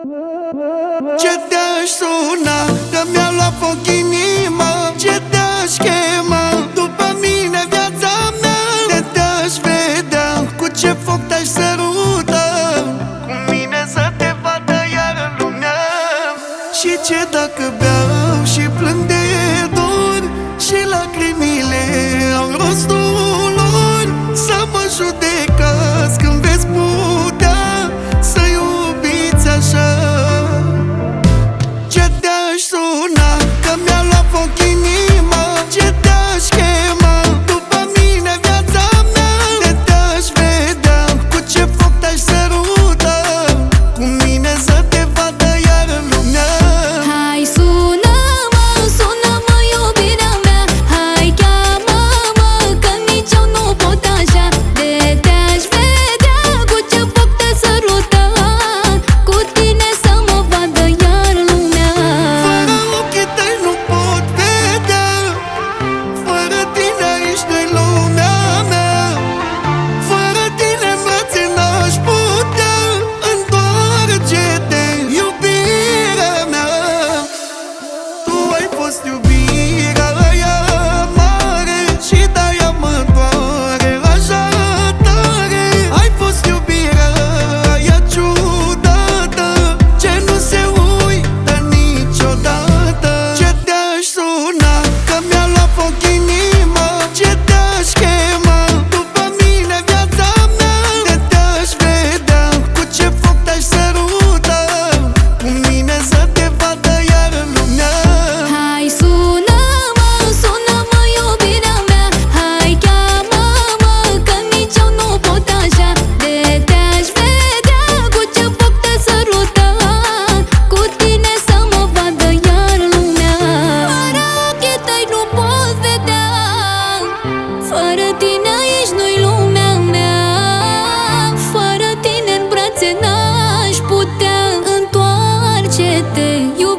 Ce te-aș suna, că mi-a luat foc inima. Ce te-aș chema, după mine viața mea. De te-aș vedea, cu ce foc te-aș săruta. Cu mine să te vadă iar lumea. Și ce dacă beau și plâng de dor, și lacrimile au rostul lor. Să mă judecați când veți putea să iubiți așa. Ce te-aș suna, că mi-a luat foc inima. Ce te-aș chema, după mine viața mea. De te-aș vedea, cu ce foc te-aș săruta. Cu mine să te vadă iar lumea. Hai sună-mă, sună-mă iubirea mea. Hai cheamă-mă, că nici eu nu pot așa. De te-aș vedea, cu ce foc te săruta. Cu tine să mă vadă iar lumea. Fără ochii tăi nu pot vedea. Fără tine aici nu-i lumea mea. Fără tine în brațe n-aș putea. Întoarce-te, iubirea mea. Tu ai fost iubirea aia mare, și de-aia mă doare așa tare. Ai fost iubirea aia ciudată, ce nu se uită niciodată. Ce te-aș suna, că mi-a luat foc inima. Ce te-aș chema, după mine viața mea. De te-aș vedea, cu ce foc te-aș săruta. Cu mine să te vadă iar lumea. Hai sună-mă, sună-mă iubirea mea. Hai cheamă-mă, că nici eu nu pot așa. De te-aș vedea, cu ce foc te săruta. Cu tine să mă vadă iar lumea. Fără ochii tăi nu pot vedea. Fără tine aici nu-i lumea mea. Fără tine în brațe n-aș putea. Întoarce-te,